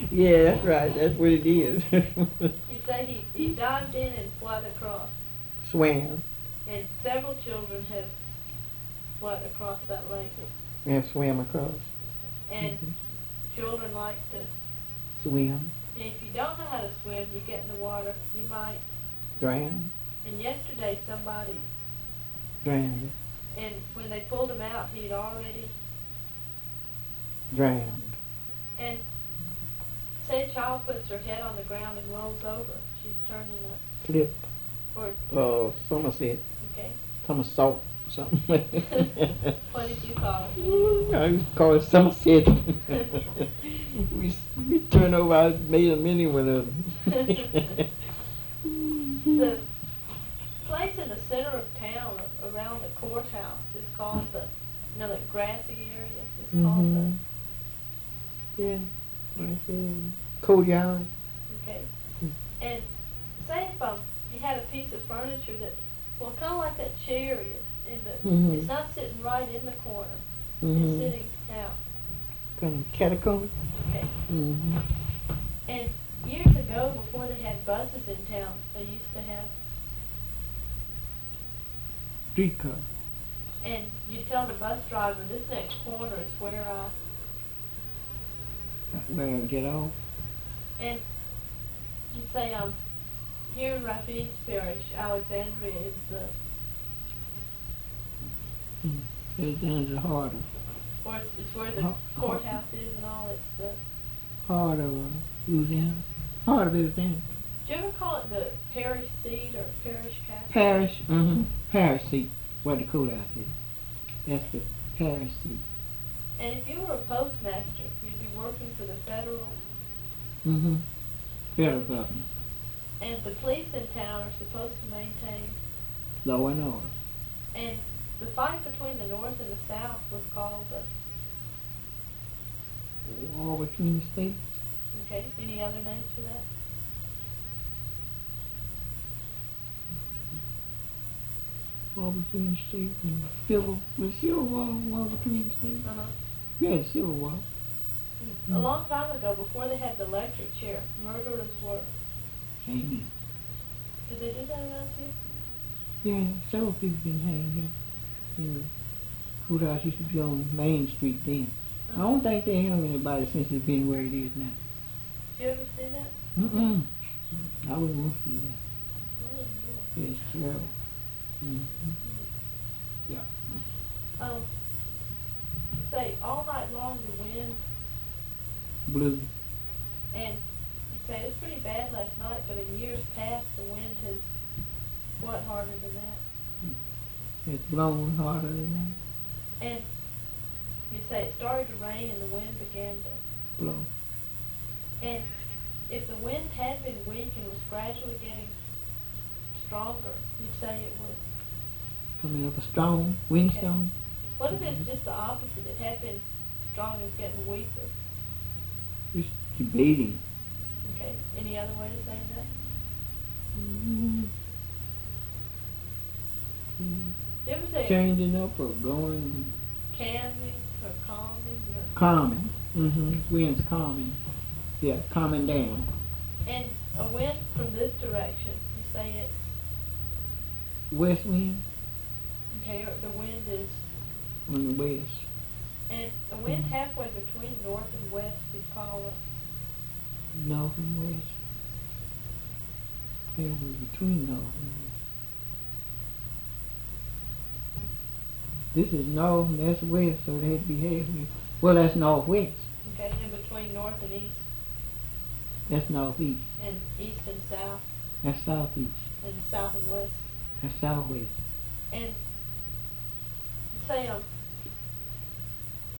Yeah, that's right. That's what it is. You say he dived in and flooded across, Swam. and several children have flooded across that lake. Yeah, swam across. And children like to. Swim. And if you don't know how to swim, you get in the water, you might. Drown. And yesterday somebody, Drowned. and when they pulled him out, he'd already. Drowned. And say a child puts her head on the ground and rolls over, she's turning a. Flip. Or. Somerset. Okay. Somersault. Something. What did you call it? I used to call it Somerset. we turned over. I made a many one of them. The place in the center of town around the courthouse is called the grassy area is called Yeah, like courtyard. okay. And say if you had a piece of furniture that, well, kind of like that chair is, it's not sitting right in the corner. It's sitting out. Kind of catacombs. Okay. Mm-hmm. And years ago, before they had buses in town, they used to have. Streetcar. And you tell the bus driver, this next corner is where I get off. And you'd say, here in Rapides Parish, Alexandria is the. It's down to the heart of. Or it's where the courthouse is and all. It's the. Heart of Louisiana. Heart of everything. Do you ever call it the parish seat or parish castle? Parish. Parish seat. Where the courthouse is. That's the parish seat. And if you were a postmaster, you'd be working for the federal. Federal government. And the police in town are supposed to maintain. Law and order. And the fight between the North and the South was called the. War between the states. Okay. Any other names for that? War between the states and civil war between the states. Yeah, civil war. A long time ago, before they had the electric chair, murderers were. Hanging. Did they do that around here? Yeah, several people been hanged here. Courthouse used to be on Main Street then. I don't think they hung anybody since it's been where it is now. Did you ever see that? I wouldn't want to see that. It's terrible. Yeah. Say, all night long the wind. Blue. And you say, it was pretty bad last night, but in years past the wind has, what, harder than that? It's blown harder than that. And you'd say it started to rain and the wind began to blow. And if the wind had been weak and was gradually getting stronger, you'd say it was coming up a strong windstorm. What if it's just the opposite? It had been strong and it's getting weaker. It's debating. Okay. Any other way to say that? Do you ever say changing up or going? Calming or calming? Or calming. Wind's calming. Yeah, calming down. And a wind from this direction, you say it's west wind. Okay, or the wind is on the west. And a wind halfway between north and west is called a north and west. Halfway between north and west. This is north and that's west, so it had to be halfway. Well, that's northwest. Okay, and between north and east. That's northeast. And east and south. That's southeast. And south and west. That's southwest. And say